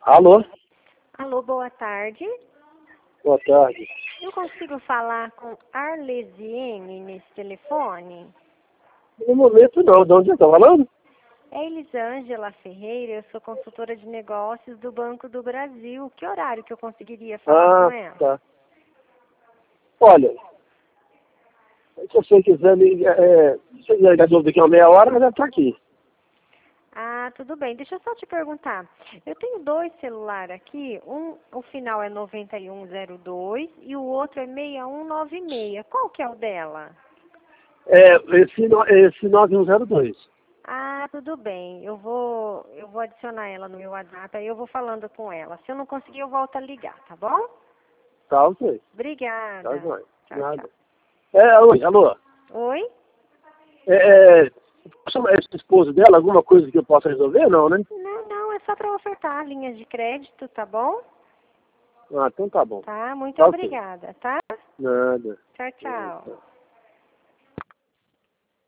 Alô? Alô, boa tarde. Boa tarde. Eu consigo falar com Arlesiene nesse telefone? No momento não. De onde você está falando? É Elisângela Ferreira, eu sou consultora de negócios do Banco do Brasil. Que horário que eu conseguiria falar com ela? Tá. Olha, se você quiser se você quiser ligar de novo daqui a meia hora, ela já está aqui. Ah, tudo bem. Deixa eu só te perguntar. Eu tenho dois celulares aqui. O final é 9102 e o outro é 6196. Qual que é o dela? Esse 9102. Ah, tudo bem. Eu vou adicionar ela no meu WhatsApp, aí eu vou falando com ela. Se eu não conseguir, eu volto a ligar, tá bom? Tá, ok. Tá, Obrigada. joia. Tchau, Nada. tchau. Alô? Oi? Posso chamar esse esposo dela? Alguma coisa que eu possa resolver? Não, né? Não, não, é só para ofertar linhas de crédito, tá bom? Ah, então tá bom. Tá? Muito Tá, ok. obrigada, tá? Nada. Tchau, tchau. Tá.